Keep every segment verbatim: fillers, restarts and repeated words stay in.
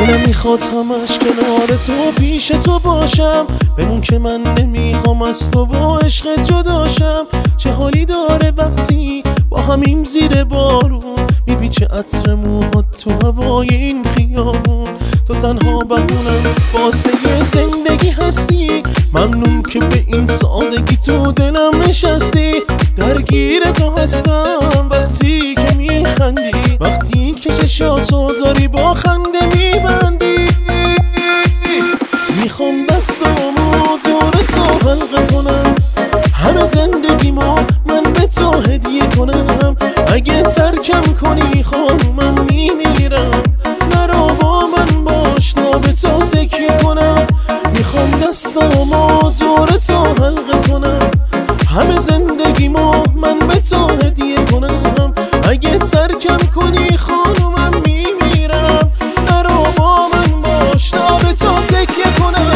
دلم میخواد همش کنار تو پیش تو باشم، بمون که من نمیخوام از تو با عشق جداشم. چه حالی داره وقتی با همیم زیر بارون میپیچه عطر موهات تو هوای این خیابون. تو تنها بهونم واسه زندگی هستی، ممنون که به این سادگی تو دلم نشستی. درگیر تو هستم وقتی که میخندی، وقتی که چشاتو داری با خنده میبندی. میخوام دستامو دور تو حلقه کنم، همه زندگیمو من به تو هدیه کنم. اگه ترکم کنی خانومم میمیرم، نرو با من باش تا به تو تکیه کنم. میخوام دستامو دور تو حلقه کنم، همه زندگیمو من به تو هدیه کنم. اگه ترکم کنی خانومم میمیرم، نرو با من باش تا به تو تکیه کنم.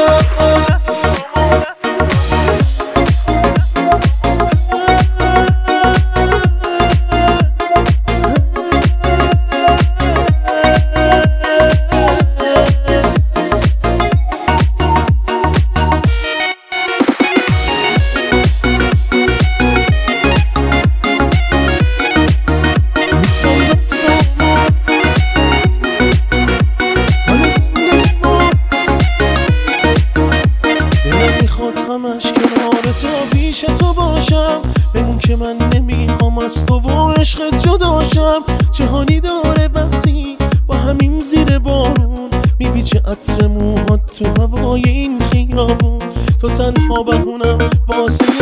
همش کنار تو پیش تو باشم، بمون که من نمیخوام از تو با عشق جداشم. چه حالی داره وقتی با همین زیر بارون میپیچه عطر موهات تو هوای این خیابون. تو تنها بهونم واسه